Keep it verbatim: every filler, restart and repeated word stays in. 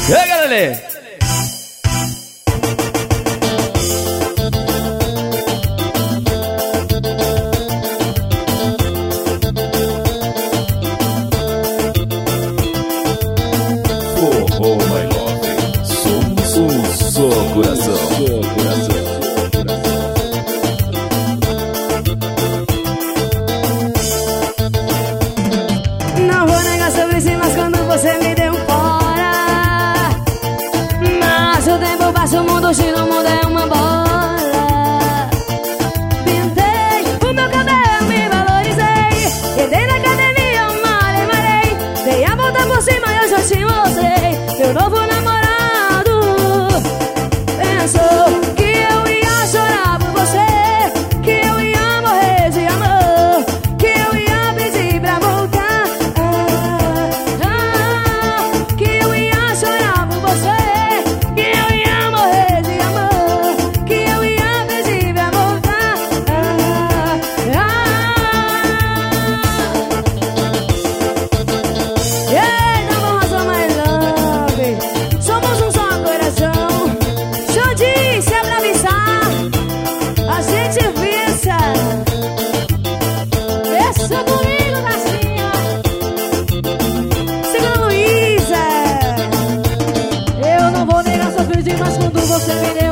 Chega, Lelê! Oh, my love, somos um só coração. Só coração. Não vou negar sobre si, mas quando você me deu fora, mas o tempo passa, o mundo gira, o mundo é uma bola. Pintei o meu cabelo, me valorizei, entrei na academia, eu malhei, malhei, dei a volta por cima e eu já te mostrei. Meu novo namorado pensou que eu ia chorar por você, que eu ia morrer de amor, que eu ia pedir pra voltar, ah, ah, que eu ia chorar por você, que eu ia morrer de amor, que eu ia pedir pra voltar, ah, ah. Ei, não vou razão mais love, somos um só coração. Se eu disse é pra avisar, a gente visa. Deixa comigo, Garcinha. Segura, Luísa. Eu não vou negar, sofri demais quando você me deu